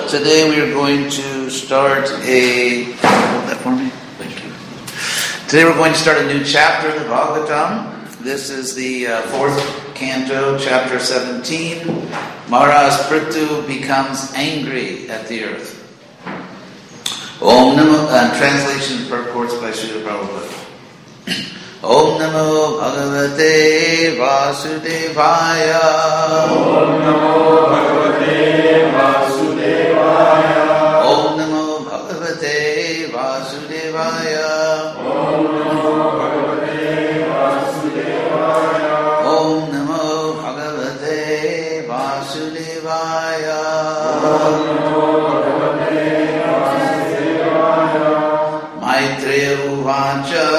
Today we are going to start hold that for me. Thank you. Today we're going to start a new chapter of the Bhagavatam. This is the fourth canto, chapter 17. Maharaj Prithu becomes angry at the earth. Om Namo, translation and purports by Srila Prabhupada. Om Namo Bhagavate Vasudevaya. Om Namo Bhagavate Vasudevaya. Om Namo Bhagavate Vasudevaya. Om Namo Bhagavate Vasudevaya. Om Namo Bhagavate Vasudevaya. Om Namo Bhagavate Vasudevaya. Maitreya Uvacha.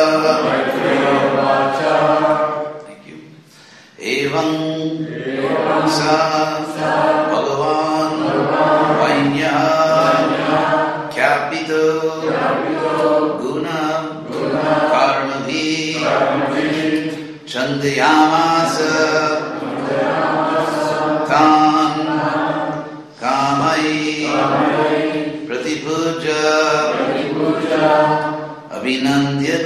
Thank you. Evam Sa Bhagavan Vainya Kyapito Guna Karmavi Chandayamasa Tan Kamai Pratipuja Abhinandya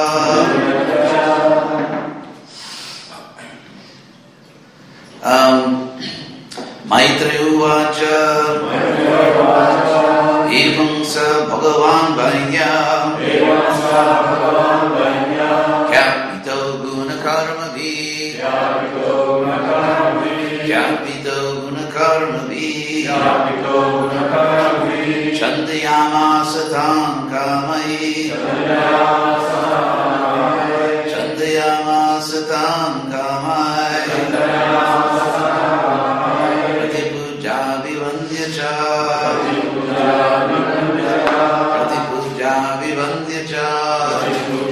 Maitreya Uvacha Evam Sa Bhagavan Vainya Kyapito Guna Karmavi Kyapito Guna Karmavi Chandayamasa Tan Kamai Chandayamasa Tan Kamai Pratipuja Vivandya Cha Pratipuja Vivandya Cha.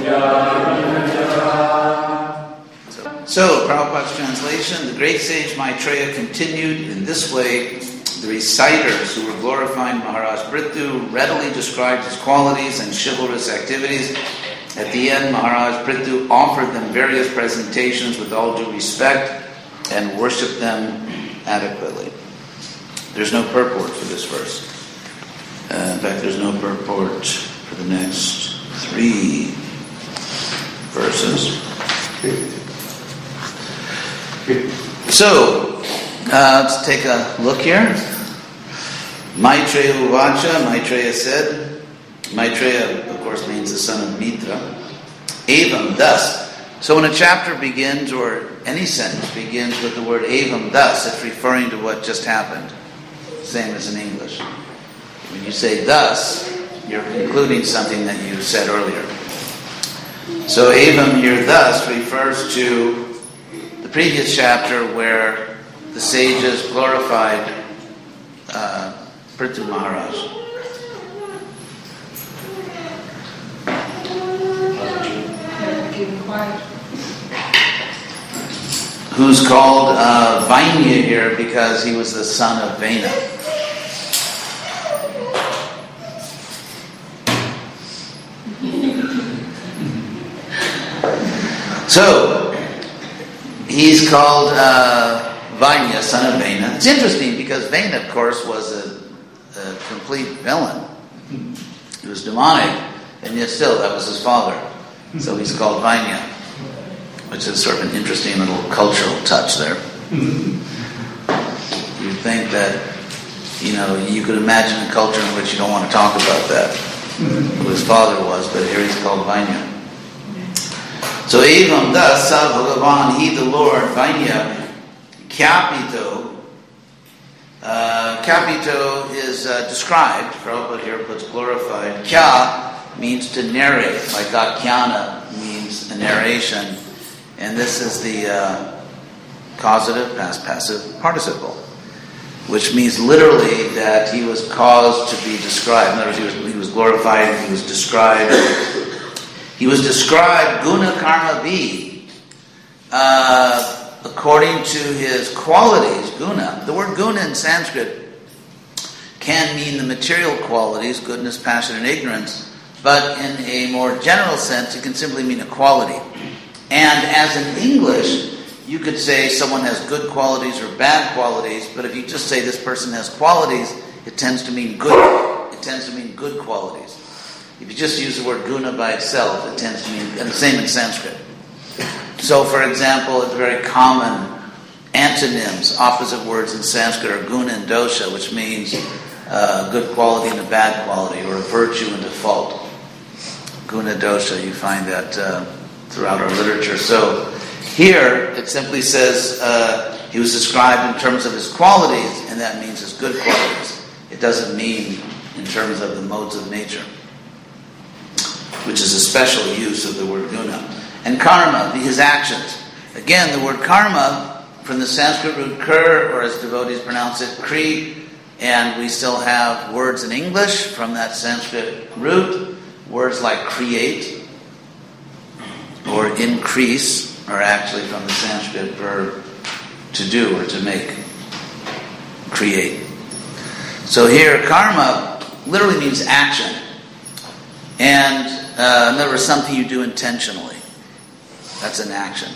So, Prabhupada's translation, the great sage Maitreya continued in this way. The reciters who were glorifying Maharaj Prithu readily described his qualities and chivalrous activities. At the end, Maharaj Prithu offered them various presentations with all due respect and worshipped them adequately. There's no purport for this verse. In fact, there's no purport for the next three verses. So, let's take a look here. Maitreya Uvacha, Maitreya said. Maitreya, of course, means the son of Mitra. Evam, thus. So when a chapter begins, or any sentence begins with the word evam, thus, it's referring to what just happened. Same as in English. When you say thus, you're concluding something that you said earlier. So evam here, thus, refers to the previous chapter where the sages glorified Prithu Maharaj. Who's called Vainya here because he was the son of Vena. So, he's called Vainya, son of Vena. It's interesting because Vena, of course, was a complete villain. He was demonic, and yet still, that was his father. So he's called Vainya, which is sort of an interesting little cultural touch there. You'd think that, you could imagine a culture in which you don't want to talk about that, who his father was, but here he's called Vainya. So evam thus sa Bhagavan, he the Lord, Vainya, Kyapito. Kyapito is described, Prabhupada here puts glorified. Kya means to narrate, like Akhyana means a narration. And this is the causative, past passive participle, which means literally that he was caused to be described. In other words, he was glorified, he was described. He was described guna karma bi, according to his qualities, guna. The word guna in Sanskrit can mean the material qualities, goodness, passion, and ignorance, but in a more general sense, it can simply mean a quality. And as in English, you could say someone has good qualities or bad qualities, but if you just say this person has qualities, it tends to mean good. It tends to mean good qualities. If you just use the word guna by itself, it tends to mean, and the same in Sanskrit. So, for example, it's very common antonyms, opposite words in Sanskrit are guna and dosha, which means good quality and a bad quality, or a virtue and a fault. Guna dosha, you find that throughout our literature. So here it simply says he was described in terms of his qualities, and that means his good qualities. It doesn't mean in terms of the modes of nature, which is a special use of the word guna. And karma, his actions. Again, the word karma, from the Sanskrit root kur, or as devotees pronounce it, kri, and we still have words in English from that Sanskrit root. Words like create or increase are actually from the Sanskrit verb to do or to make, create. So here, karma literally means action. And in other words, something you do intentionally. That's an action.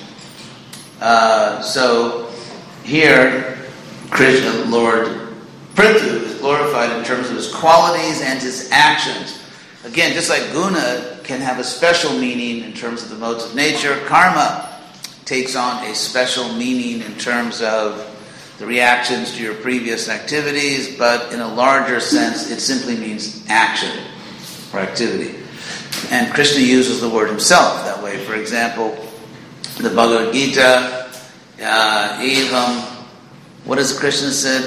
So here, Krishna, Lord Prithu, is glorified in terms of his qualities and his actions. Again, just like guna can have a special meaning in terms of the modes of nature, karma takes on a special meaning in terms of the reactions to your previous activities, but in a larger sense, it simply means action or activity. And Krishna uses the word himself that way. For example, the Bhagavad Gita, evam, what does Krishna said?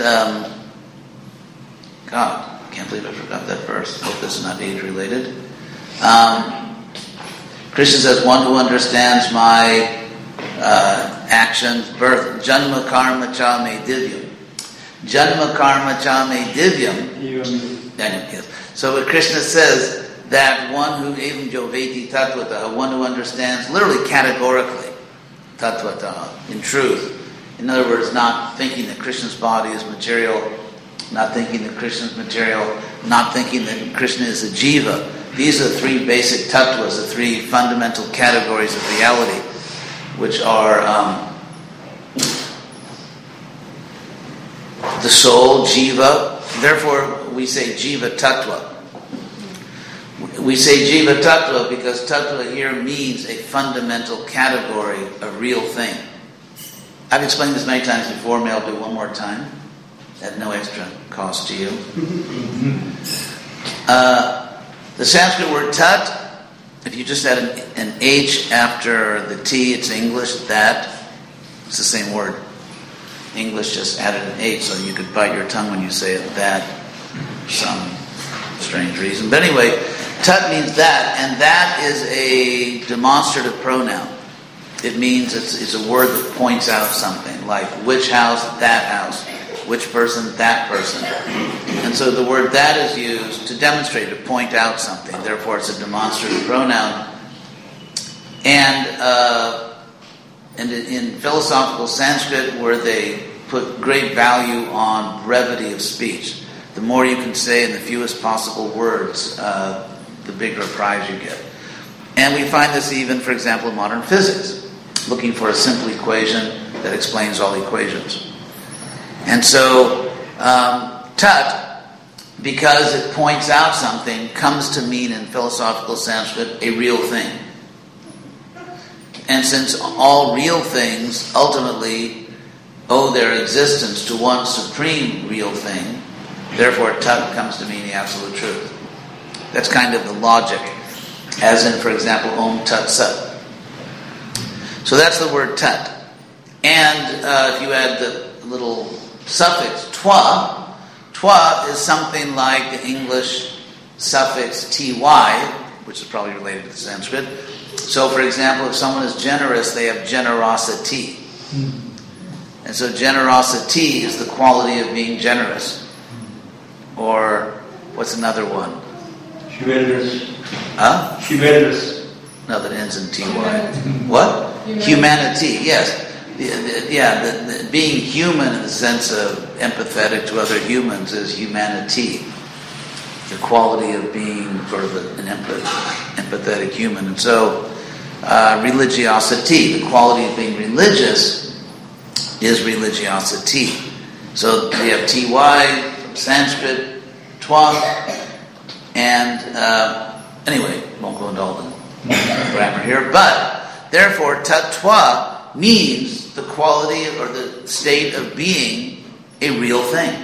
God, I can't believe I forgot that verse. Hope this is not age-related. Krishna says, one who understands my actions, birth, janma karma cha me divyam. Janma karma cha me divyam. Yes. So what Krishna says, that one who evam joveti tattvataha, one who understands literally categorically tattvataha, in truth. In other words, not thinking that Krishna's body is material, not thinking that Krishna is material, not thinking that Krishna is a jiva. These are the three basic tattvas, the three fundamental categories of reality, which are the soul, jiva. Therefore, we say jiva tattva. We say jiva tattva because tattva here means a fundamental category, a real thing. I've explained this many times before, may I'll do one more time at no extra cost to you. The Sanskrit word tat, if you just add an H after the T, it's English, that. It's the same word. English just added an H so you could bite your tongue when you say it, that, for some strange reason. But anyway, tat means that, and that is a demonstrative pronoun. It means it's a word that points out something, like which house, that house, which person, that person. And so the word that is used to demonstrate, to point out something. Therefore, it's a demonstrative pronoun. And in philosophical Sanskrit, where they put great value on brevity of speech, the more you can say in the fewest possible words, the bigger prize you get. And we find this even, for example, in modern physics, looking for a simple equation that explains all equations. And so, tat, because it points out something, comes to mean in philosophical Sanskrit a real thing. And since all real things ultimately owe their existence to one supreme real thing, therefore tat comes to mean the absolute truth. That's kind of the logic, as in, for example, Om Tat Sat. So that's the word tat. And if you add the little suffix twa, twa is something like the English suffix ty, which is probably related to the Sanskrit. So, for example, if someone is generous, they have generosity. And so generosity is the quality of being generous. Or, what's another one? Chivalrous. Huh? Chivalrous. No, that ends in ty. What? Humanity, yes. The being human in the sense of empathetic to other humans is humanity. The quality of being sort of an empathetic human. And so, religiosity, the quality of being religious, is religiosity. So we have ty, Sanskrit, twa, and anyway, won't go into all the grammar here, but therefore tattva means the quality or the state of being a real thing.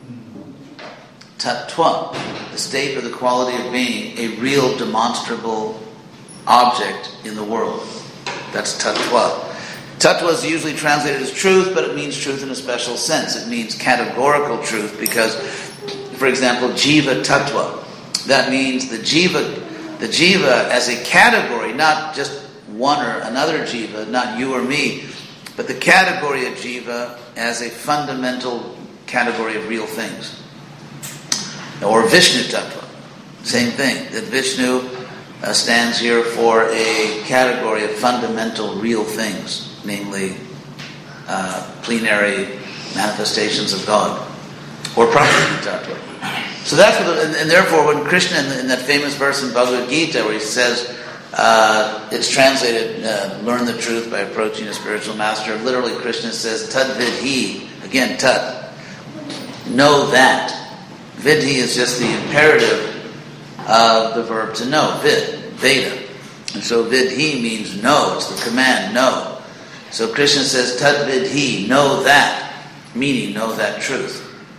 Tattva, the state or the quality of being a real demonstrable object in the world. That's tattva. Tattva is usually translated as truth, but it means truth in a special sense. It means categorical truth because, for example, jiva tattva. That means the jiva as a category, not just one or another jiva, not you or me, but the category of jiva as a fundamental category of real things. Or Vishnu tattva, same thing. That Vishnu stands here for a category of fundamental real things, namely plenary manifestations of God, or Prakriti tattva. So that's what, and therefore, when Krishna in that famous verse in Bhagavad Gita, where he says, it's translated, learn the truth by approaching a spiritual master. Literally, Krishna says, tad vidhi, again, tad, know that. Vidhi is just the imperative of the verb to know, veda. And so vidhi means know, it's the command, know. So Krishna says, tad vidhi, know that, meaning know that truth.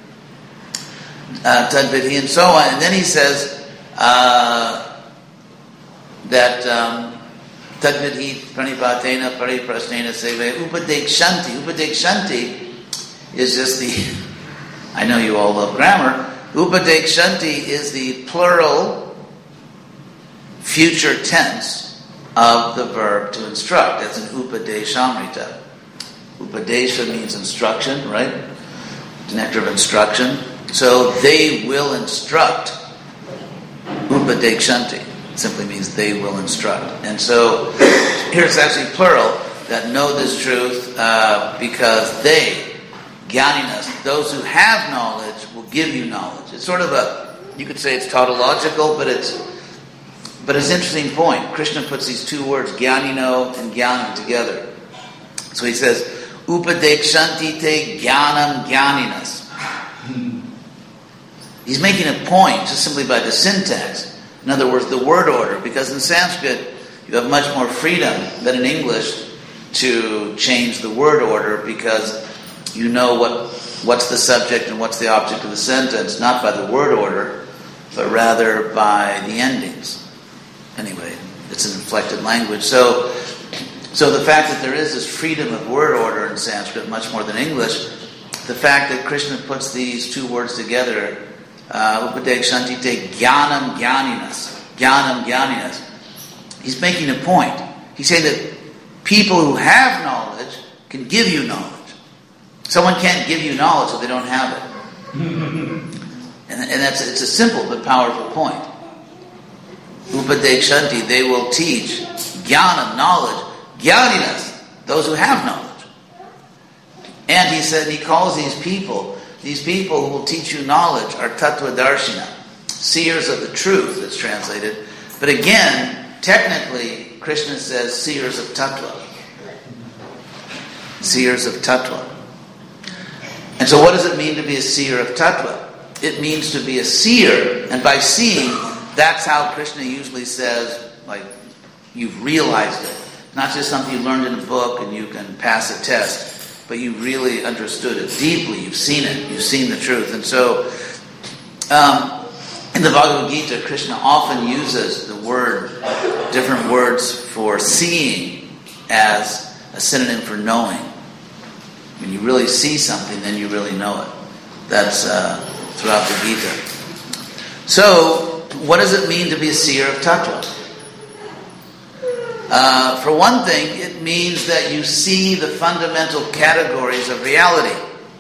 Tad vidhi, and so on. And then he says that tad vidhi pranipatena pariprasnena seve upadekshanti. Upadekshanti is just the, I know you all love grammar, upadekshanti is the plural future tense of the verb to instruct. That's an upadeshamrita. Upadesha means instruction, right? Nectar of instruction. So they will instruct. Upadekshanti simply means they will instruct. And so here it's actually plural, that know this truth because they, Gyaninas, those who have knowledge will give you knowledge. It's sort of a, you could say it's tautological, but it's an interesting point. Krishna puts these two words, Gyanino and Gyanam, together. So he says, Upadekshanti te Gyanam Gyaninas. He's making a point just simply by the syntax. In other words, the word order, because in Sanskrit you have much more freedom than in English to change the word order because you know what's the subject and what's the object of the sentence, not by the word order, but rather by the endings. Anyway, it's an inflected language. So the fact that there is this freedom of word order in Sanskrit, much more than English, the fact that Krishna puts these two words together, Upadekshanti te Gyanam Gyaninas, he's making a point. He's saying that people who have knowledge can give you knowledge. Someone can't give you knowledge if they don't have it. And it's a simple but powerful point. Upadekshanti, they will teach. Jnanam, knowledge. Gyaninas, those who have knowledge. And he said, he calls these people who will teach you knowledge are tattva-darshina, seers of the truth, it's translated. But again, technically, Krishna says seers of tattva. Seers of tattva. And so what does it mean to be a seer of tattva? It means to be a seer, and by seeing, that's how Krishna usually says, like, you've realized it. Not just something you learned in a book and you can pass a test, but you really understood it deeply. You've seen it. You've seen the truth. And so, in the Bhagavad Gita, Krishna often uses different words for seeing as a synonym for knowing. When you really see something, then you really know it. That's throughout the Gita. So, what does it mean to be a seer of tattva? For one thing, it means that you see the fundamental categories of reality.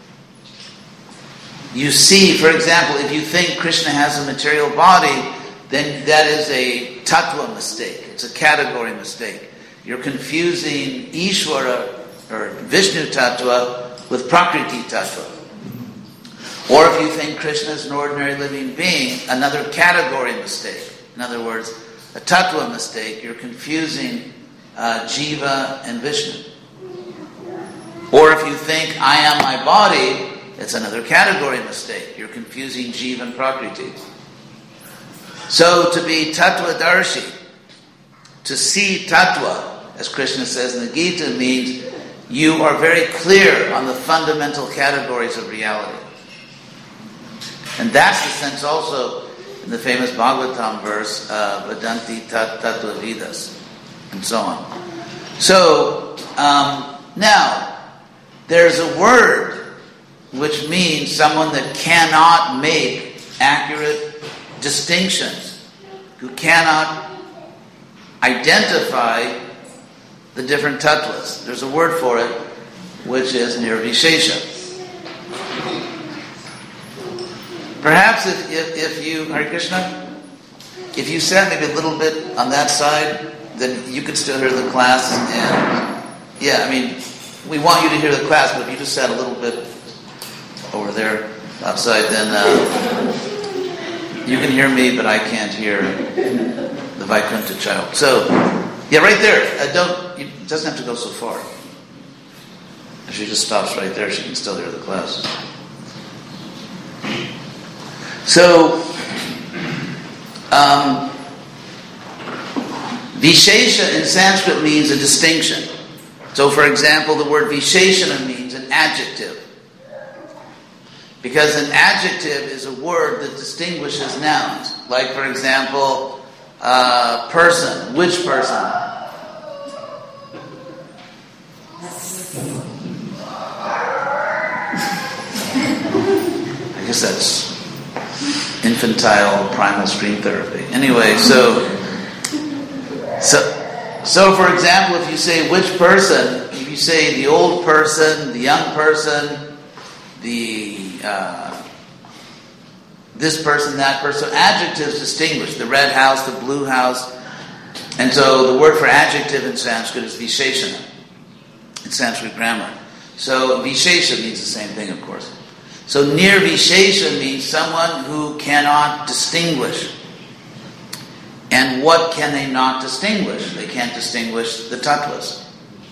You see, for example, if you think Krishna has a material body, then that is a tattva mistake. It's a category mistake. You're confusing Ishvara or Vishnu tattva with Prakriti tattva. Or if you think Krishna is an ordinary living being, another category mistake. In other words, a tattva mistake, you're confusing Jiva and Vishnu. Or if you think I am my body, It's another category mistake. You're confusing Jiva and Prakriti. So to be Tattvadarshi, to see Tattva, as Krishna says in the Gita, means you are very clear on the fundamental categories of reality. And that's the sense also in the famous Bhagavatam verse, Vadanti Tat Tattva Vidas, and so on. So, now, there's a word which means someone that cannot make accurate distinctions, who cannot identify the different tattvas. There's a word for it, which is nirvishesha. Perhaps if you, Hare Krishna, if you sat maybe a little bit on that side, then you could still hear the class. And yeah, I mean, we want you to hear the class, but if you just sat a little bit over there outside, then you can hear me, but I can't hear the Vaikuntha child. So, yeah, right there. It doesn't have to go so far. If she just stops right there, she can still hear the class. So, Vishesha in Sanskrit means a distinction. So, for example, the word Visheshana means an adjective. Because an adjective is a word that distinguishes nouns. Like, for example, person. Which person? I guess that's infantile primal screen therapy. Anyway, so for example, if you say which person, if you say the old person, the young person, this person, that person, adjectives distinguish the red house, the blue house, and so the word for adjective in Sanskrit is Visheshana in Sanskrit grammar. So Vishesha means the same thing, of course. So nirvishesha means someone who cannot distinguish. And what can they not distinguish? They can't distinguish the tattvas.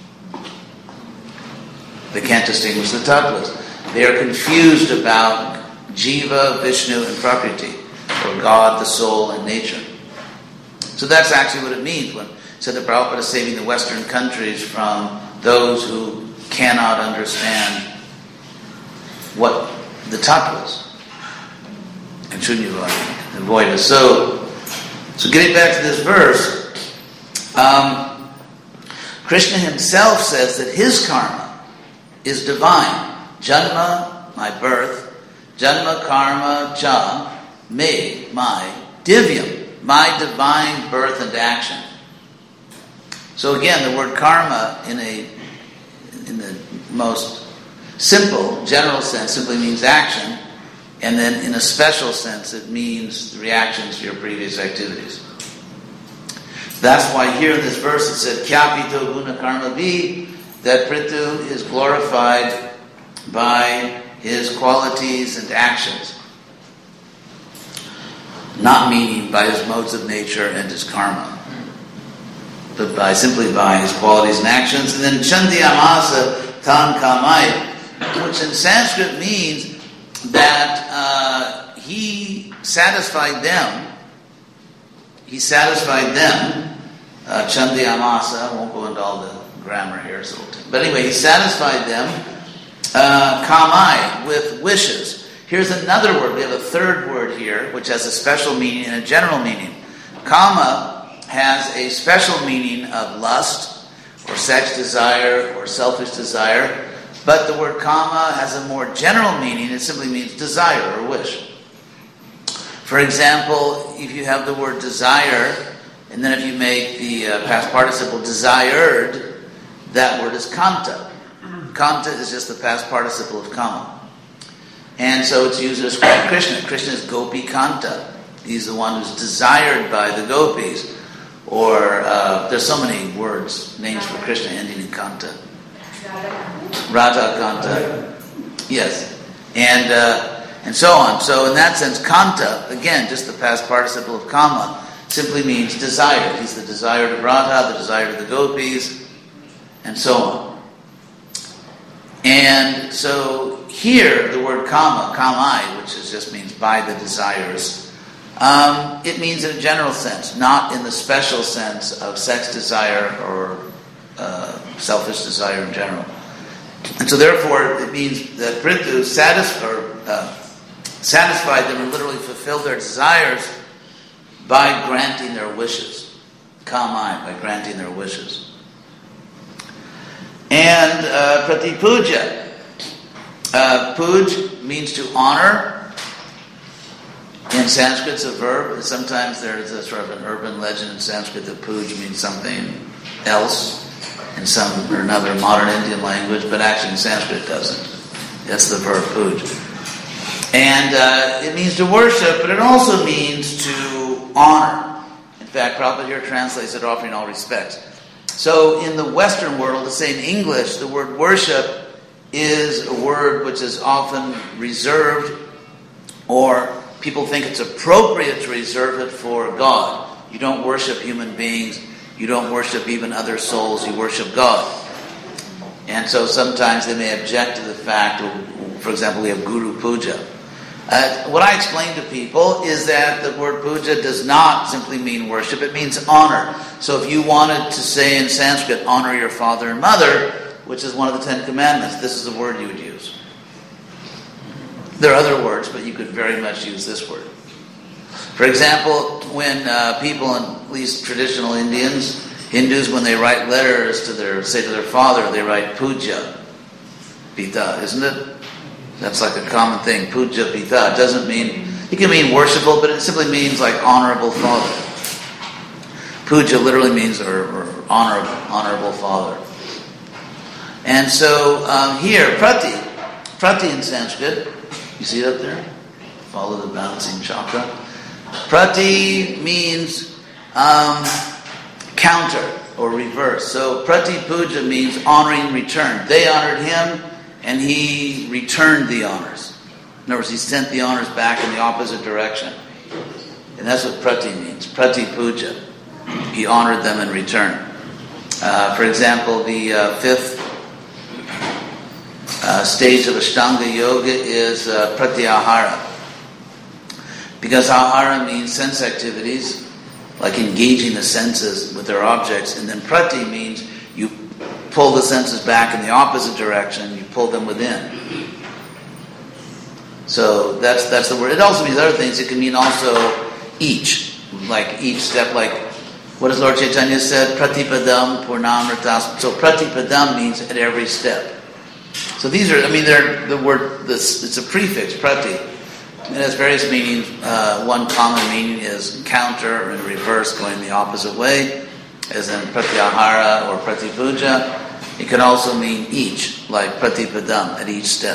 They can't distinguish the tattvas. They are confused about Jiva, Vishnu, and Prakriti, or God, the soul, and nature. So that's actually what it means when it said that Prabhupada is saving the Western countries from those who cannot understand what the tattvas and Shunyava and Voida. So getting back to this verse, Krishna himself says that his karma is divine. Janma, my birth, Janma karma cha, me, my divyam, my divine birth and action. So again, the word karma in the most simple, general sense simply means action, and then in a special sense it means the reactions to your previous activities. That's why here in this verse it said, Kyapito guna karma vi, that Prithu is glorified by his qualities and actions, not meaning by his modes of nature and his karma, but simply by his qualities and actions. And then Chandi Amasa Tan Kamai, which in Sanskrit means that he satisfied them. He satisfied them. Chandi Amasa, I won't go into all the grammar here, but anyway, he satisfied them. Kamai, with wishes. Here's another word. We have a third word here, which has a special meaning and a general meaning. Kama has a special meaning of lust, or sex desire, or selfish desire. But the word kama has a more general meaning. It simply means desire or wish. For example, if you have the word desire, and then if you make the past participle desired, that word is kanta. Kanta is just the past participle of kama. And so it's used to describe Krishna. Krishna is Gopi Kanta. He's the one who's desired by the gopis. Or there's so many words, names for Krishna ending in Kanta. Radha Kanta. Yes. And so on. So in that sense, Kanta, again, just the past participle of kama, simply means desired. He's the desired of Radha, the desired of the gopis, and so on. And so here, the word kama, kamai, which just means by the desires, it means in a general sense, not in the special sense of sex desire or selfish desire in general. And so therefore, it means that Prithu satisfied them, or literally fulfilled their desires by granting their wishes. Kamai, by granting their wishes. And Pratipuja. Puj means to honor. In Sanskrit, it's a verb. Sometimes there's a sort of an urban legend in Sanskrit that puj means something else in some or another modern Indian language, but actually in Sanskrit it doesn't. That's the verb puj. And it means to worship, but it also means to honor. In fact, Prabhupada here translates it offering all respects. So in the Western world, let's say in English, the word worship is a word which is often reserved, or people think it's appropriate to reserve it for God. You don't worship human beings. You don't worship even other souls. You worship God. And so sometimes they may object to the fact, for example, we have Guru Puja. What I explain to people is that the word puja does not simply mean worship. It means honor. So if you wanted to say in Sanskrit, honor your father and mother, which is one of the 10 Commandments, this is the word you would use. There are other words, but you could very much use this word. For example, when people, at least traditional Hindus, when they write letters to their father, they write puja pita, isn't it? That's like a common thing, puja pita. It can mean worshipful, but it simply means like honorable father. Puja literally means or honorable father. And so here, prati in Sanskrit, you see it up there? Follow the bouncing chakra. Prati means counter or reverse. So prati puja means honoring return. They honored him, and he returned the honors. In other words, he sent the honors back in the opposite direction. And that's what prati means. Prati puja. He honored them in return. For example, the fifth stage of Ashtanga Yoga is pratyahara. Because ahara means sense activities, like engaging the senses with their objects, and then prati means you pull the senses back in the opposite direction, you pull them within. So that's the word. It also means other things. It can mean also each, like each step, like what does Lord Chaitanya said? Pratipadam purnamritas. So pratipadam means at every step. So these are, they're the word, it's a prefix, prati. It has various meanings. One common meaning is counter and reverse, going the opposite way, as in pratyahara or pratipuja. It can also mean each, like pratipadam, at each step.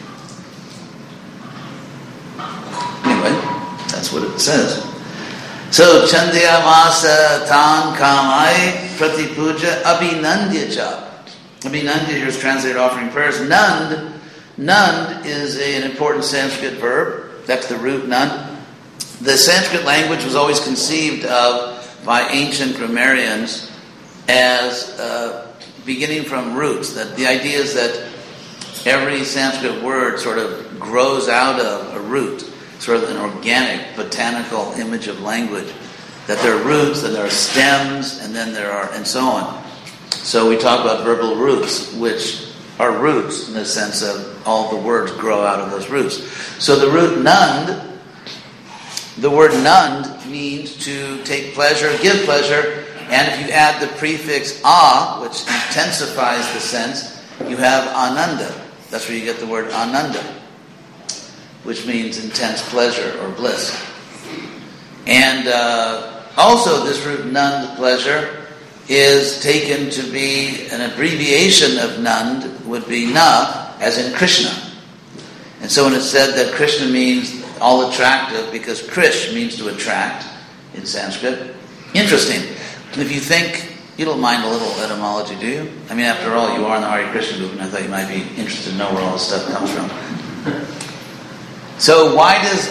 Anyway, that's what it says. So, Chandya Masa Tan Kamai Pratipuja Abhinandyaja. Abhinandya here is translated offering prayers. Nand is an important Sanskrit verb. That's the root nand. The Sanskrit language was always conceived of by ancient grammarians as beginning from roots. That the idea is that every Sanskrit word sort of grows out of a root, sort of an organic, botanical image of language. That there are roots, and there are stems, and then there are, and so on. So we talk about verbal roots, which are roots in the sense of all the words grow out of those roots. So the root nand, the word nand means to take pleasure, give pleasure, and if you add the prefix a, which intensifies the sense, you have ananda. That's where you get the word ananda, which means intense pleasure or bliss. And also this root nand, pleasure, is taken to be an abbreviation of Nand, would be Na, as in Krishna. And so when it's said that Krishna means all attractive, because Krish means to attract in Sanskrit, interesting. If you think, you don't mind a little etymology, do you? After all, you are in the Hare Krishna movement. I thought you might be interested to know where all this stuff comes from. So why does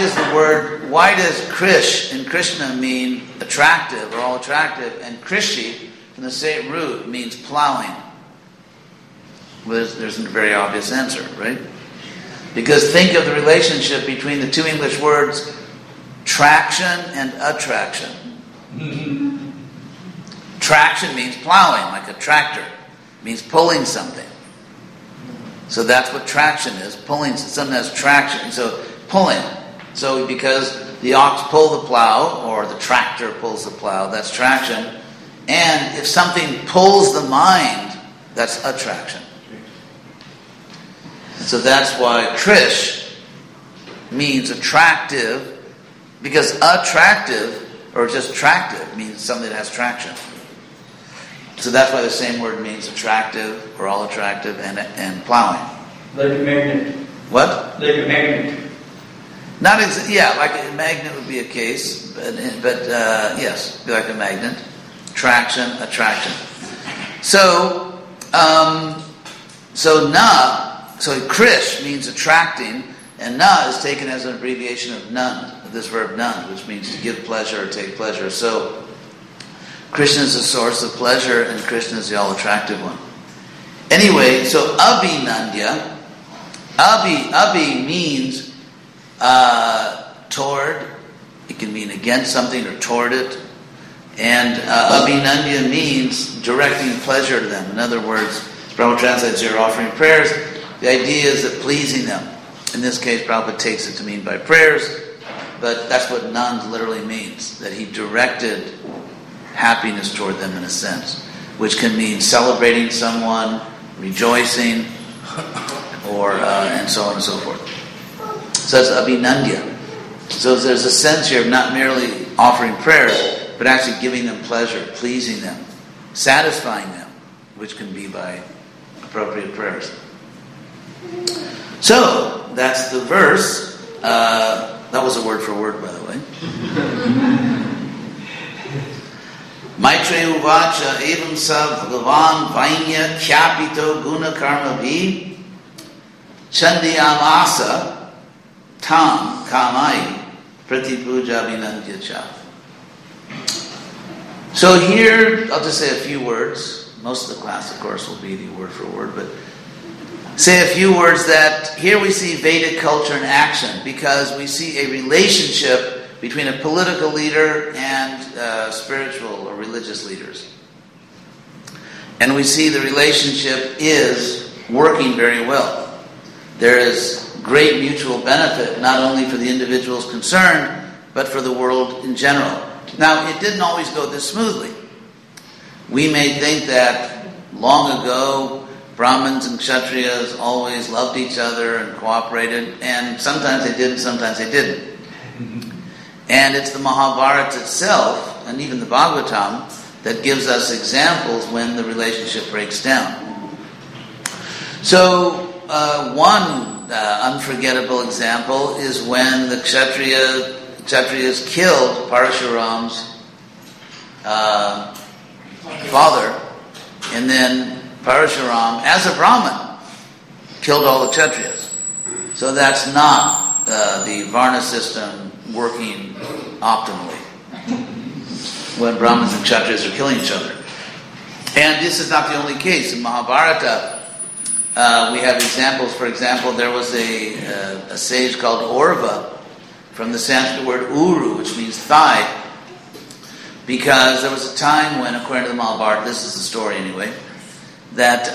Krish in Krishna mean attractive or all attractive, and Krishi from the same root means plowing? Well, there's a very obvious answer, right? Because think of the relationship between the two English words, traction and attraction. Traction means plowing, like a tractor. It means pulling something. So that's what traction is, pulling. Something has traction. So pulling. So because the ox pulls the plow, or the tractor pulls the plow, that's traction. And if something pulls the mind, that's attraction. And so that's why Krish means attractive, because attractive, or just attractive, means something that has traction. So that's why the same word means attractive, or all attractive, and plowing. Like a magnet. What? Like a magnet. Like a magnet would be a case, but yes, be like a magnet. Traction, attraction. So Krish means attracting, and na is taken as an abbreviation of nand, this verb nand, which means to give pleasure or take pleasure. So Krishna is the source of pleasure, and Krishna is the all-attractive one. Anyway, so abhinandya. Abhi means toward. It can mean against something or toward it. And abhinandya means directing pleasure to them. In other words, Prabhupada translates here, offering prayers. The idea is that pleasing them. In this case, Prabhupada takes it to mean by prayers, but that's what Nand literally means, that he directed happiness toward them in a sense, which can mean celebrating someone, rejoicing, or and so on and so forth. So it's abhinandya. So there's a sense here of not merely offering prayers, but actually giving them pleasure, pleasing them, satisfying them, which can be by appropriate prayers. So that's the verse. That was a word for word, by the way. Maitreya uvacha evam sa bhagavan vainya khyapito guna karma bhi chandiyamasa tam kamai pratipuja vinandya cha. So here, I'll just say a few words. Most of the class, of course, will be the word for word, but say a few words that here we see Vedic culture in action, because we see a relationship between a political leader and spiritual or religious leaders. And we see the relationship is working very well. There is great mutual benefit, not only for the individuals concerned, but for the world in general. Now, it didn't always go this smoothly. We may think that long ago, Brahmins and Kshatriyas always loved each other and cooperated, and sometimes they did and sometimes they didn't. And it's the Mahabharata itself, and even the Bhagavatam, that gives us examples when the relationship breaks down. So, one unforgettable example is when the Kshatriyas killed Parashuram's father, and then Parashuram, as a Brahmin, killed all the Kshatriyas. So that's not the Varna system working optimally when Brahmins and Kshatriyas are killing each other. And this is not the only case. In Mahabharata, we have examples. For example, there was a sage called Aurva, from the Sanskrit word uru, which means thigh, because there was a time when, according to the Mahabharata, this is the story anyway, that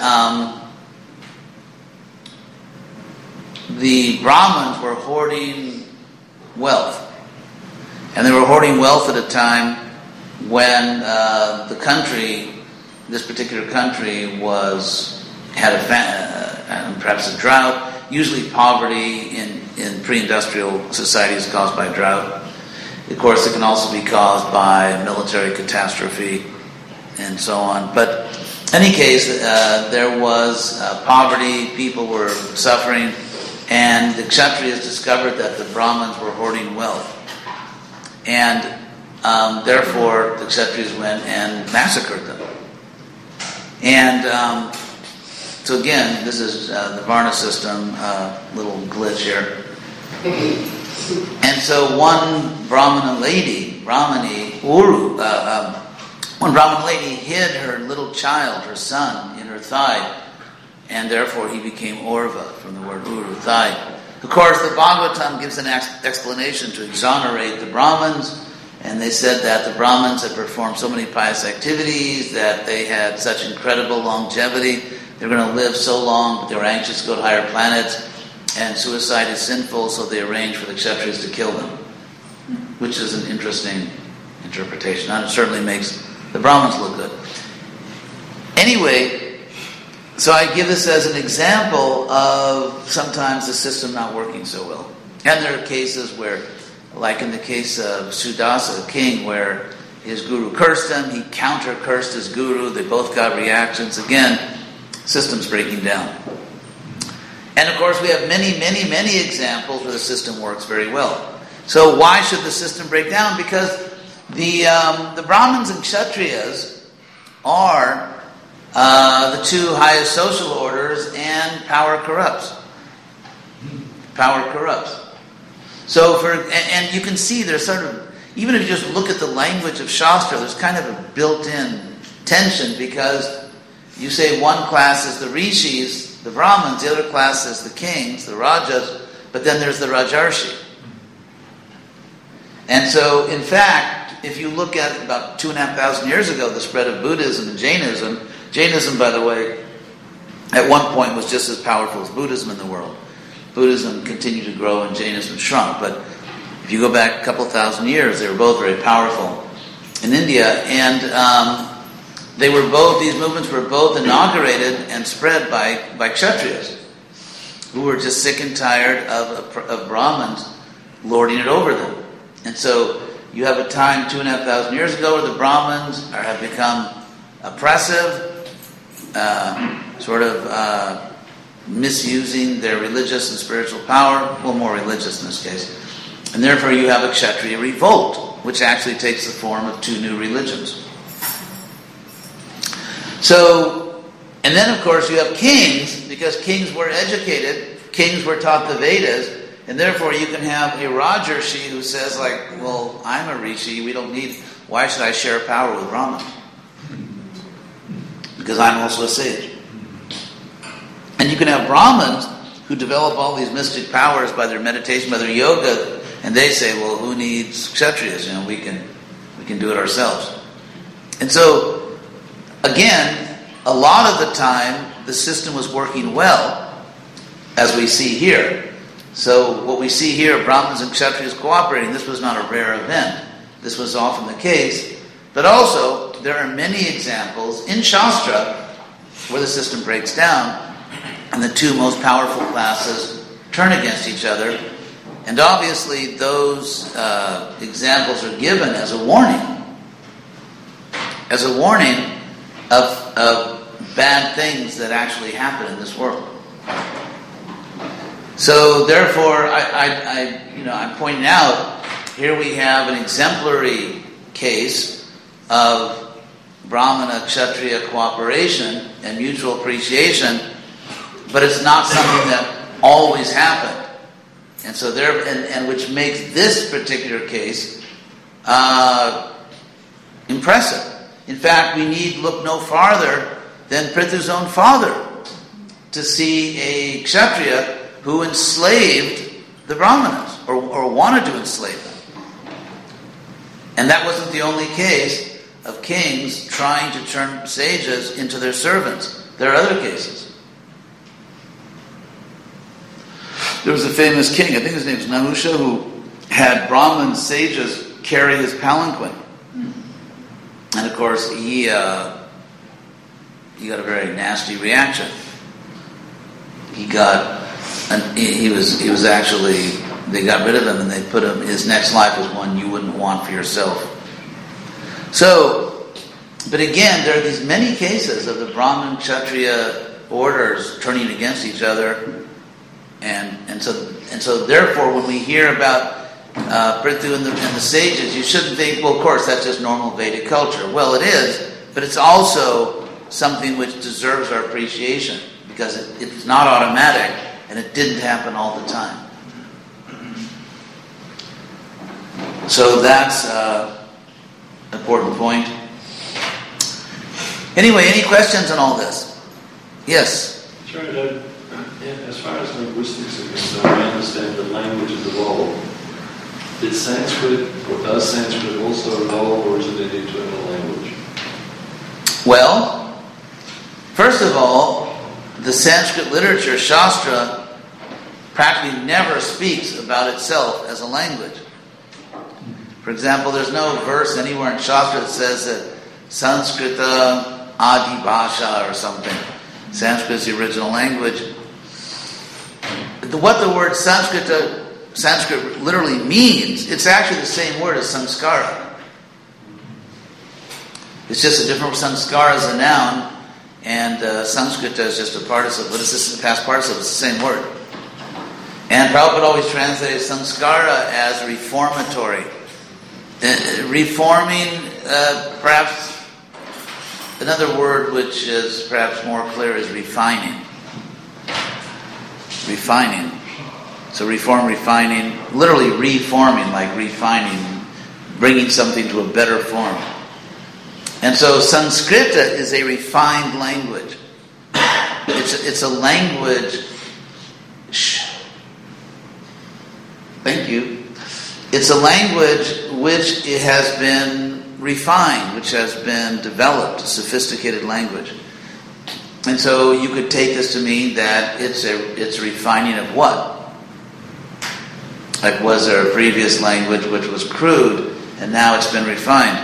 the Brahmins were hoarding wealth. And they were hoarding wealth at a time when the country, this particular country, had perhaps a drought. Usually poverty in pre-industrial societies is caused by drought. Of course, it can also be caused by military catastrophe and so on. But in any case, there was poverty, people were suffering, and the Kshatriyas discovered that the Brahmins were hoarding wealth. And therefore, the Kshatriyas went and massacred them. And so again, this is the Varna system, little glitch here. And so one Brahmana lady, one Brahmana lady hid her little child, her son, in her thigh, and therefore he became Aurva, from the word uru, thigh. Of course, the Bhagavatam gives an explanation to exonerate the Brahmins, and they said that the Brahmins had performed so many pious activities, that they had such incredible longevity, they were going to live so long, but they were anxious to go to higher planets, and suicide is sinful, so they arranged for the Kshatriyas to kill them, which is an interesting interpretation. And it certainly makes the Brahmins look good. Anyway, so I give this as an example of sometimes the system not working so well. And there are cases where, like in the case of Sudasa, the king, where his guru cursed him, he counter-cursed his guru, they both got reactions. Again, system's breaking down. And of course we have many, many, many examples where the system works very well. So why should the system break down? Because the Brahmins and Kshatriyas are the two highest social orders, and power corrupts. Power corrupts. So and you can see there's sort of, even if you just look at the language of Shastra, there's kind of a built-in tension, because you say one class is the rishis, the Brahmins, the other class is the kings, the rajas, but then there's the Rajarshi. And so, in fact, if you look at about 2,500 years ago, the spread of Buddhism and Jainism, by the way, at one point was just as powerful as Buddhism in the world. Buddhism continued to grow and Jainism shrunk, but if you go back a couple thousand years, they were both very powerful in India, and these movements were both inaugurated and spread by Kshatriyas, who were just sick and tired of Brahmins lording it over them. And so you have a time 2,500 years ago where the Brahmins have become oppressive, misusing their religious and spiritual power, well, more religious in this case. And therefore you have a Kshatriya revolt, which actually takes the form of two new religions. So, and then of course you have kings, because kings were educated, kings were taught the Vedas, and therefore you can have a Rajarshi who says like, well, I'm a Rishi, why should I share power with Brahmins? Because I'm also a sage. And you can have Brahmins who develop all these mystic powers by their meditation, by their yoga, and they say, well, who needs Kshatriyas? We can do it ourselves. And so, again, a lot of the time, the system was working well, as we see here. So what we see here, Brahmins and Kshatriyas cooperating, this was not a rare event. This was often the case. But also, there are many examples in Shastra where the system breaks down and the two most powerful classes turn against each other. And obviously, those examples are given as a warning of bad things that actually happen in this world. So therefore, I'm pointing out, here we have an exemplary case of Brahmana Kshatriya cooperation and mutual appreciation, but it's not something that always happened. And so and which makes this particular case impressive. In fact, we need look no farther than Prithu's own father to see a Kshatriya who enslaved the Brahmanas, or wanted to enslave them. And that wasn't the only case of kings trying to turn sages into their servants. There are other cases. There was a famous king, I think his name was Nahusha, who had Brahmin sages carry his palanquin. And of course, he got a very nasty reaction. He was actually, they got rid of him and they put him, his next life was one you wouldn't want for yourself. So, but again, there are these many cases of the Brahmin Kshatriya orders turning against each other, and so therefore, when we hear about Prithu and the sages, you shouldn't think, well, of course, that's just normal Vedic culture. Well, it is, but it's also something which deserves our appreciation, because it's not automatic, and it didn't happen all the time. So that's an important point. Anyway, any questions on all this? Yes? Sure. as far as linguistics are concerned, I understand that languages evolve. Did Sanskrit, or does Sanskrit also evolve, or is it an eternal language? Well, first of all, the Sanskrit literature, Shastra, practically never speaks about itself as a language. For example, there's no verse anywhere in Shastra that says that Sanskrita Adi Bhasha or something. Sanskrit is the original language. What the word Sanskrit literally means, it's actually the same word as samskara. It's just a different samskara as a noun, and Sanskrita is just a participle, but it's just a past participle, it's the same word. And Prabhupada always translated samskara as reformatory. Reforming, perhaps another word which is perhaps more clear is refining. Refining. So reform, refining, literally reforming, like refining, bringing something to a better form. And so Sanskrita is a refined language. It's a language. Thank you. It's a language which it has been refined, which has been developed, a sophisticated language. And so you could take this to mean that it's a refining of what? Like, was there a previous language which was crude, and now it's been refined?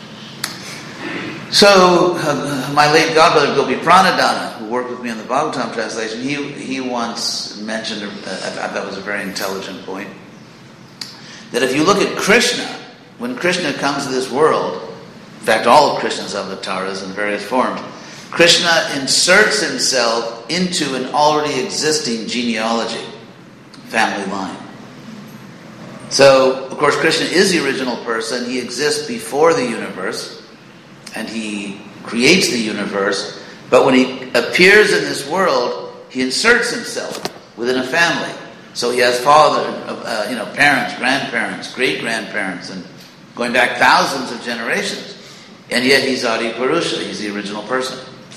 So, my late godbrother Gopi Pranadhana, who worked with me on the Bhagavatam translation, he once mentioned, I thought was a very intelligent point, that if you look at Krishna, when Krishna comes to this world, in fact all of Krishna's avatars in various forms, Krishna inserts himself into an already existing genealogy, family line. So, of course, Krishna is the original person. He exists before the universe, and he creates the universe. But when he appears in this world, he inserts himself within a family. So he has parents, grandparents, great-grandparents, and going back thousands of generations. And yet he's Adi Purusha, he's the original person.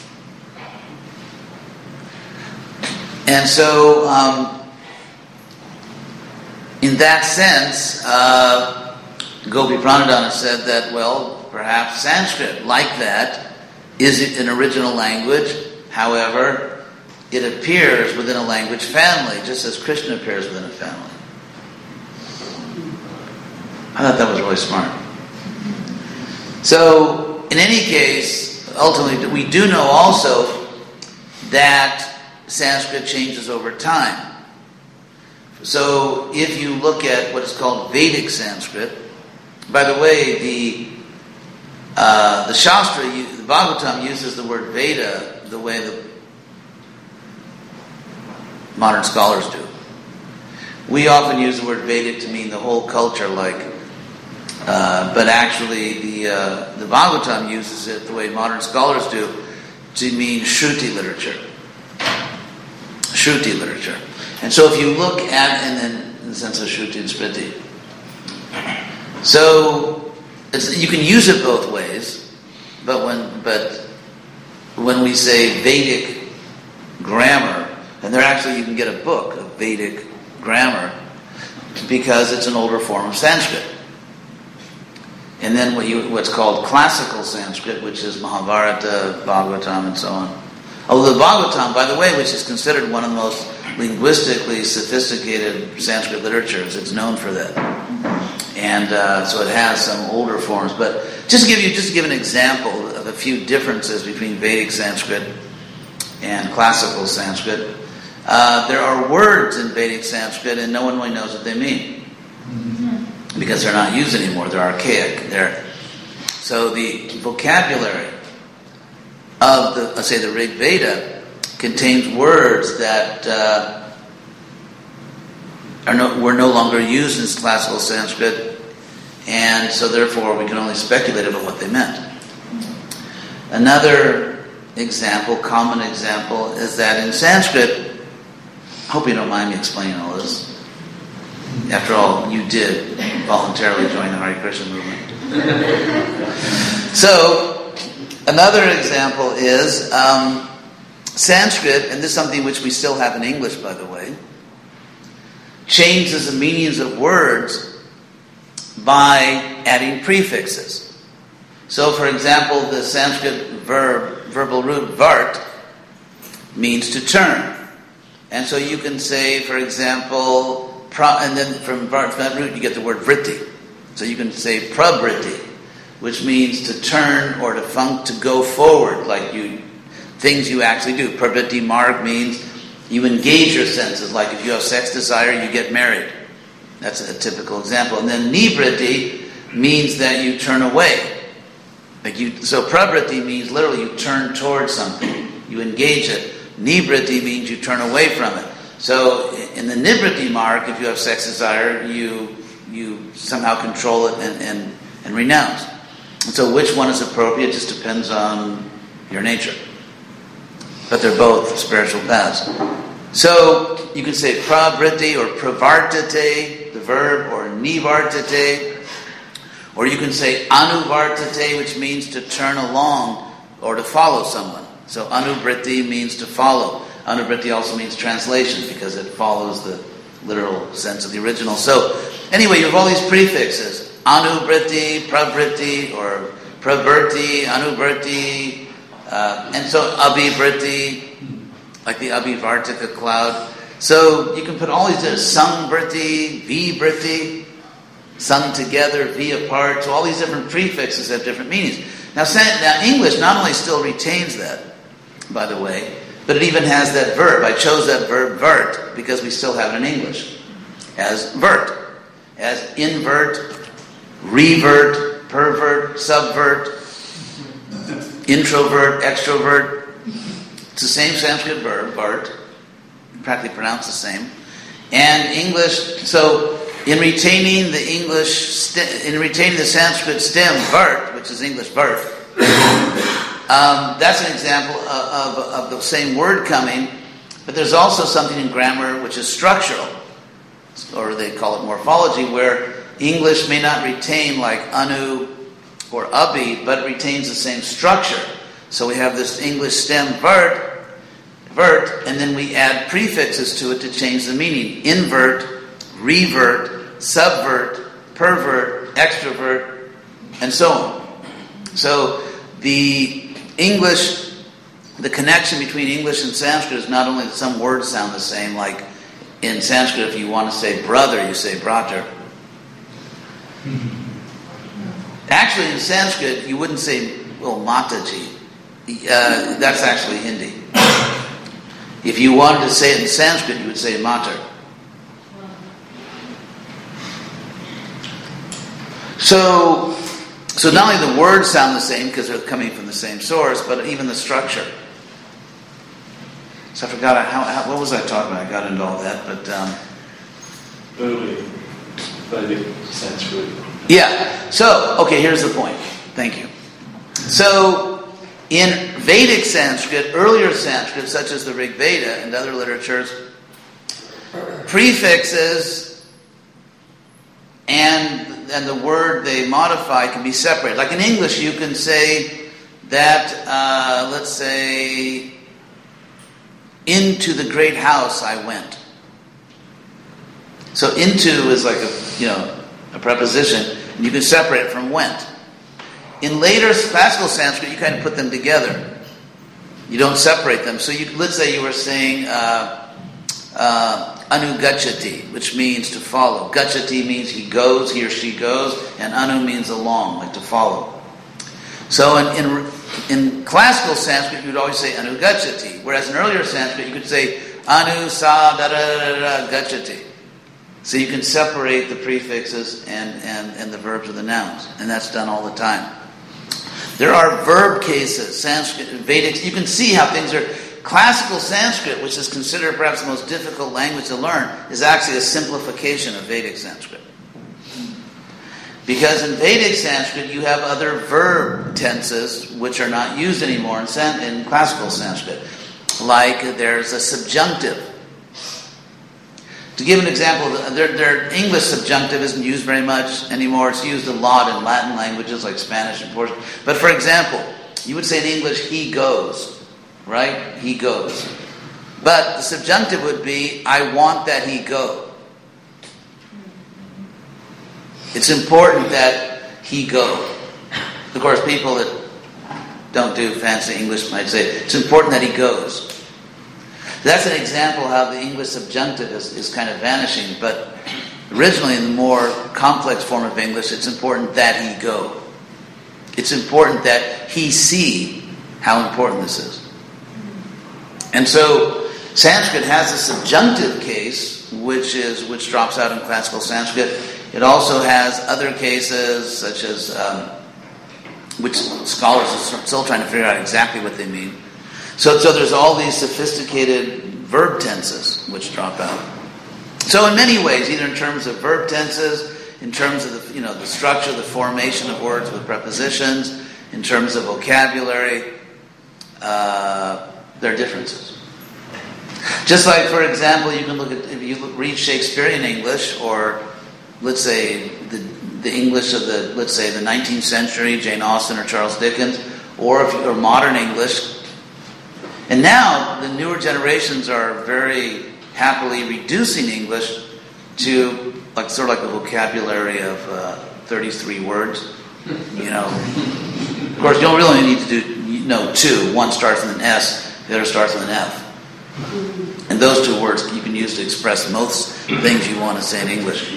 And so, in that sense, Gopi Pranadhana said that, well, perhaps Sanskrit, like that, is an original language. However, it appears within a language family, just as Krishna appears within a family. I thought that was really smart. So, in any case, ultimately, we do know also that Sanskrit changes over time. So, if you look at what is called Vedic Sanskrit, by the way, the Shastra, the Bhagavatam uses the word Veda the way the modern scholars do. We often use the word Vedic to mean the whole culture, but actually the Bhagavatam uses it the way modern scholars do to mean Shruti literature. Shruti literature. And so if you look at, and then in the sense of Shruti and Smriti, so you can use it both ways, but when we say Vedic grammar, and you can get a book of Vedic grammar because it's an older form of Sanskrit. And then what's called classical Sanskrit, which is Mahabharata, Bhagavatam, and so on. Although the Bhagavatam, by the way, which is considered one of the most linguistically sophisticated Sanskrit literatures, it's known for that. And so it has some older forms. But just to give an example of a few differences between Vedic Sanskrit and classical Sanskrit, there are words in Vedic Sanskrit and no one really knows what they mean because they're not used anymore. They're archaic. So the vocabulary of the Rig Veda contains words that were no longer used in classical Sanskrit, and so therefore we can only speculate about what they meant. Another common example, is that in Sanskrit, I hope you don't mind me explaining all this. After all, you did voluntarily join the Hare Krishna movement. So, another example is Sanskrit, and this is something which we still have in English, by the way, changes the meanings of words by adding prefixes. So, for example, the Sanskrit verbal root vart means to turn. And so you can say, for example, and then from that root you get the word vritti. So you can say prabritti, which means to turn or to go forward, like things you actually do. Prabritti marg means you engage your senses, like if you have sex desire, you get married. That's a typical example. And then nibritti means that you turn away. So prabritti means literally you turn towards something, you engage it. Nibritti means you turn away from it. So in the nibritti mark, if you have sex desire, you somehow control it and renounce. And so which one is appropriate just depends on your nature. But they're both spiritual paths. So you can say prabritti or pravartate, the verb, or nivartate. Or you can say anuvartate, which means to turn along or to follow someone. So anubritti means to follow. Anubritti also means translation because it follows the literal sense of the original. So anyway, you have all these prefixes. Anubritti, prabritti, or prabritti, anubritti, and so abhibritti, like the abhivartika cloud. So you can put all these sangbritti, vibritti, sung together, v apart. So all these different prefixes have different meanings. Now English not only still retains that, by the way, but it even has that verb. I chose that verb vert because we still have it in English as vert, as invert, revert, pervert, subvert, introvert, extrovert. It's the same Sanskrit verb, vert, practically pronounced the same. And English, so in retaining the Sanskrit stem vert, which is English vert, that's an example of the same word coming, but there's also something in grammar which is structural, or they call it morphology, where English may not retain like anu or abhi, but it retains the same structure. So we have this English stem vert, and then we add prefixes to it to change the meaning. Invert, revert, subvert, pervert, extrovert, and so on. So the connection between English and Sanskrit is not only that some words sound the same, like in Sanskrit if you want to say brother, you say brater. Actually in Sanskrit you wouldn't say, Mataji. That's actually Hindi. If you wanted to say it in Sanskrit, you would say mater. So not only the words sound the same because they're coming from the same source, but even the structure. So I forgot what was I talking about? I got into all that, but early Vedic Sanskrit. Yeah. So okay, here's the point. Thank you. So in Vedic Sanskrit, earlier Sanskrit, such as the Rig Veda and other literatures, prefixes and the word they modify can be separated. Like in English, you can say that, let's say, into the great house I went. So into is like a preposition, and you can separate it from went. In later classical Sanskrit, you kind of put them together. You don't separate them. So let's say you were saying anu gacchati, which means to follow. Gacchati means he goes, he or she goes, and anu means along, like to follow. So in classical Sanskrit, you would always say anu gacchati, whereas in earlier Sanskrit, you could say anu sa da da da da gacchati. So you can separate the prefixes and the verbs of the nouns, and that's done all the time. There are verb cases, Sanskrit, Vedic. You can see how things are. Classical Sanskrit, which is considered perhaps the most difficult language to learn, is actually a simplification of Vedic Sanskrit. Because in Vedic Sanskrit, you have other verb tenses which are not used anymore in classical Sanskrit. Like there's a subjunctive. To give an example, their English subjunctive isn't used very much anymore. It's used a lot in Latin languages like Spanish and Portuguese. But for example, you would say in English, he goes. right? He goes. But the subjunctive would be, I want that he go. It's important that he go. Of course, people that don't do fancy English might say, it's important that he goes. That's an example how the English subjunctive is kind of vanishing, but originally in the more complex form of English, it's important that he go. It's important that he see how important this is. And so Sanskrit has a subjunctive case, which drops out in classical Sanskrit. It also has other cases, such as, which scholars are still trying to figure out exactly what they mean. So there's all these sophisticated verb tenses which drop out. So in many ways, either in terms of verb tenses, in terms of the structure, the formation of words with prepositions, in terms of vocabulary, there are differences. Just like, for example, you can look at, if you read Shakespearean English, or let's say the English of the 19th century, Jane Austen or Charles Dickens, or modern English. And now the newer generations are very happily reducing English to sort of like a vocabulary of 33 words. Of course, you don't really need to do two. One starts with an S, the other starts with an F. And those two words you can use to express most things you want to say in English.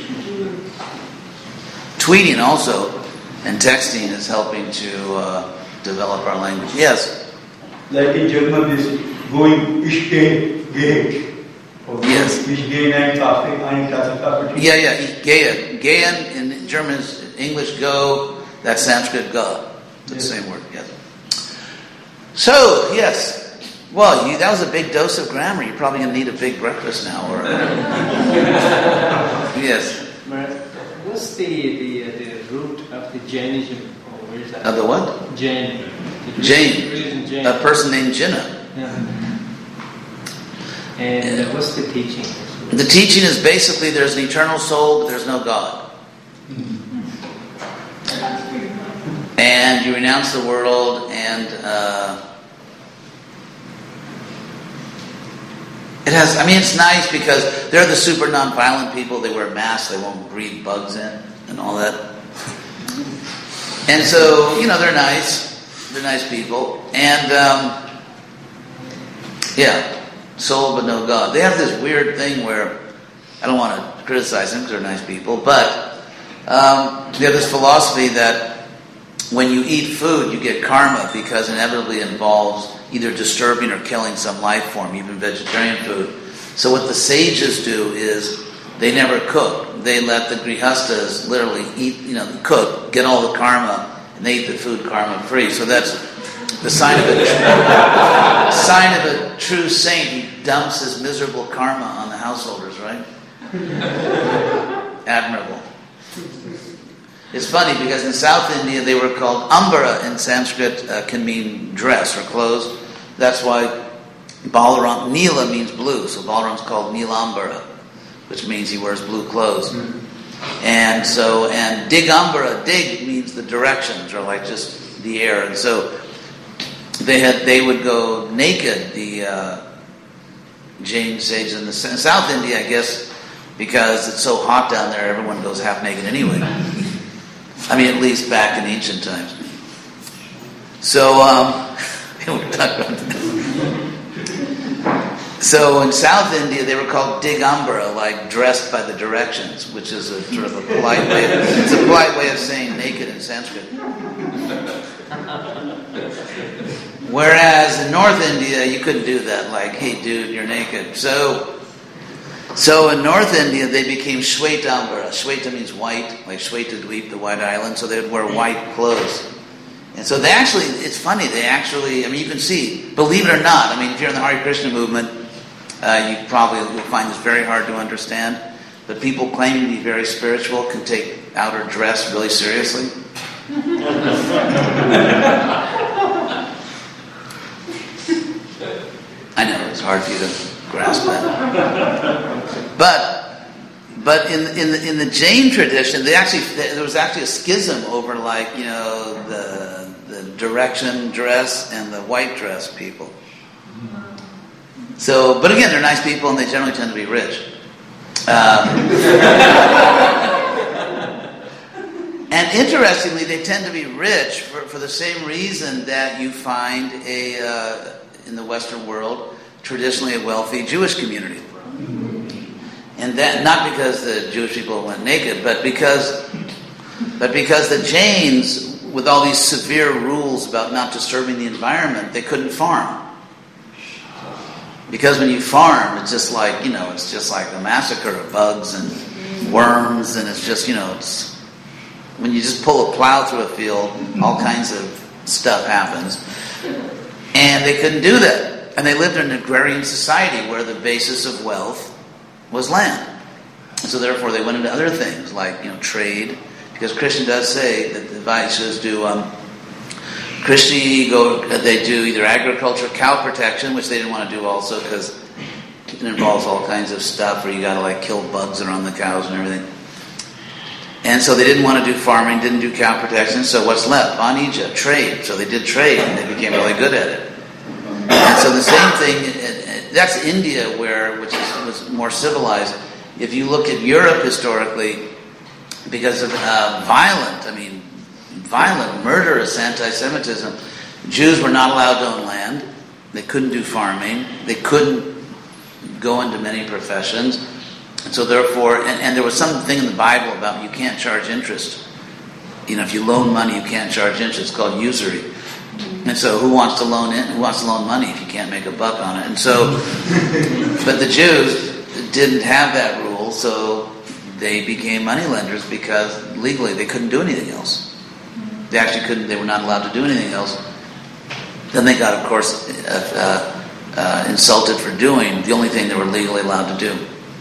Tweeting also and texting is helping to develop our language. Yes? Like in German, is going, ich gehe, gehe. Yes. Ich gehe in eine Klasse. Yeah. Gehen in German is English go, that's Sanskrit ga. It's the same word, yes. So, yes. Well, that was a big dose of grammar. You're probably going to need a big breakfast now. Or yes. What's the root of the Jainism? Where is that? Of the what? Jain. Jain. A person named Jinnah. Yeah. And what's the teaching? The teaching is basically there's an eternal soul, but there's no God. And you renounce the world, and it's nice because they're the super non-violent people. They wear masks, they won't breathe bugs in, and all that. And so, they're nice. They're nice people. And, soul but no God. They have this weird thing where, I don't want to criticize them because they're nice people, but they have this philosophy that when you eat food, you get karma because inevitably it involves either disturbing or killing some life form, even vegetarian food. So what the sages do is they never cook. They let the grihastas literally eat, cook, get all the karma, and they eat the food karma free. So that's the sign of a true saint. He dumps his miserable karma on the householders, right? Admirable. It's funny because in South India they were called ambara in Sanskrit, can mean dress or clothes. That's why Balaram, Nila means blue, so Balaram's called Nilambara, which means he wears blue clothes. And Digambara, dig means the directions, or like just the air. And so they would go naked, the Jain sages in South India, I guess, because it's so hot down there, everyone goes half naked anyway. I mean, at least back in ancient times. So, we're talking about that. So in South India, they were called Digambara, like dressed by the directions, which is a sort of a polite way. It's a polite way of saying naked in Sanskrit. Whereas in North India, you couldn't do that. Like, hey, dude, you're naked. So in North India, they became Shvetambara. Shweta means white, like Shwetadweep, the White Island. So they would wear white clothes. And so they actually, it's funny, you can see, believe it or not, if you're in the Hare Krishna movement, you probably will find this very hard to understand, but people claiming to be very spiritual can take outer dress really seriously. I know, it's hard for you to grasp that. But in the Jain tradition, there was actually a schism over the direction dress and the white dress people. So, but again, they're nice people and they generally tend to be rich. And interestingly, they tend to be rich for the same reason that you find in the Western world, traditionally a wealthy Jewish community. And that not because the Jewish people went naked, but because the Jains, with all these severe rules about not disturbing the environment, they couldn't farm. Because when you farm, it's just like a massacre of bugs and worms, and it's just, it's when you just pull a plow through a field, all kinds of stuff happens. And they couldn't do that. And they lived in an agrarian society where the basis of wealth was land. And so therefore they went into other things like, trade. Because Krishna does say that the Vaishyas do, they do either agriculture, cow protection, which they didn't want to do also because it involves all kinds of stuff where you got to kill bugs around the cows and everything. And so they didn't want to do farming, didn't do cow protection. So what's left? Vanija, trade. So they did trade and they became really good at it. And so the same thing, that's India which was more civilized. If you look at Europe historically, because of violent, murderous anti-Semitism, Jews were not allowed to own land. They couldn't do farming. They couldn't go into many professions. And so therefore, and there was something in the Bible about you can't charge interest. If you loan money, you can't charge interest. It's called usury. And so who wants to loan money if you can't make a buck on it? And so, but the Jews didn't have that rule, so they became moneylenders because legally they couldn't do anything else. They actually couldn't, they were not allowed to do anything else. Then they got, of course, insulted for doing the only thing they were legally allowed to do.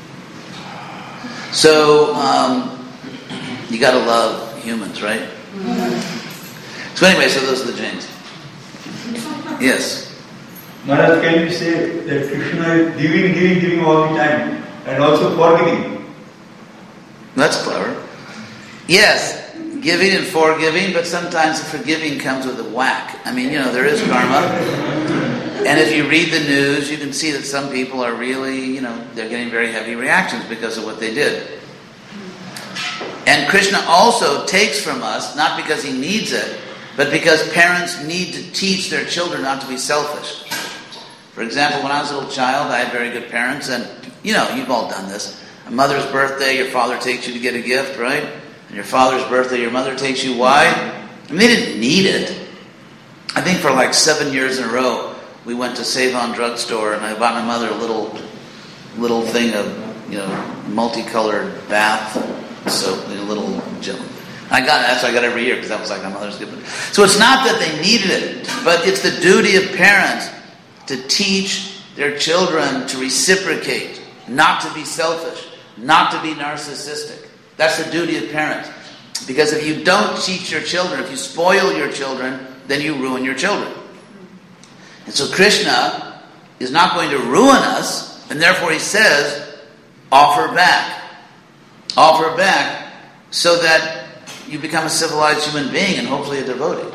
So, you got to love humans, right? So anyway, so those are the Jains. Yes. Maharaj, can you say that Krishna is giving all the time and also forgiving? That's clever. Yes, giving and forgiving, but sometimes the forgiving comes with a whack. There is karma. And if you read the news, you can see that some people are really, they're getting very heavy reactions because of what they did. And Krishna also takes from us, not because he needs it, but because parents need to teach their children not to be selfish. For example, when I was a little child, I had very good parents, and you've all done this. A mother's birthday, your father takes you to get a gift, right? And your father's birthday, your mother takes you. Why? They didn't need it. I think for 7 years in a row, we went to Save-On drugstore, and I bought my mother a little thing of, multicolored bath soap, a little gel. That's what I got every year because that was my mother's gift. So it's not that they needed it, but it's the duty of parents to teach their children to reciprocate, not to be selfish, not to be narcissistic. That's the duty of parents. Because if you don't teach your children, if you spoil your children, then you ruin your children. And so Krishna is not going to ruin us, and therefore he says, offer back. Offer back so that you become a civilized human being and hopefully a devotee.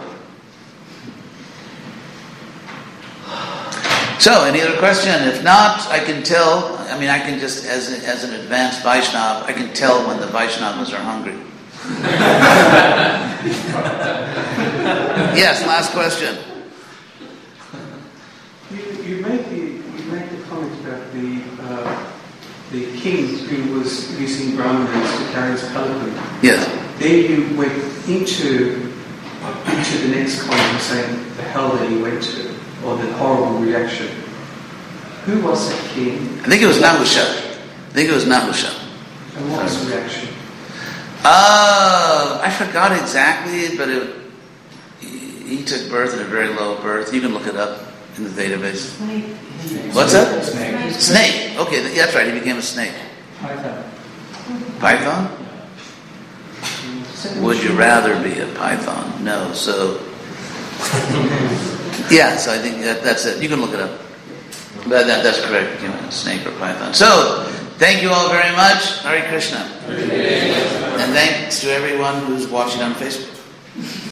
So, any other question? If not, I can tell, I can just, as an advanced Vaishnava, I can tell when the Vaishnavas are hungry. Yes, last question. You made the comment about the king who was using Brahmanas to carry his palanquin. Yes. Then you went into the next comment saying the hell that he went to, or the horrible reaction. Who was that king? I think it was Nahusha. And what was the reaction? I forgot exactly, but he took birth at a very low birth. You can look it up in the database. Snake. What's that? Snake. Okay, that's right. He became a snake. Python? Would you rather be a python? No. So, yeah. So I think that's it. You can look it up. But that's correct. Snake or python. So, thank you all very much. Hare Krishna. And thanks to everyone who's watching on Facebook.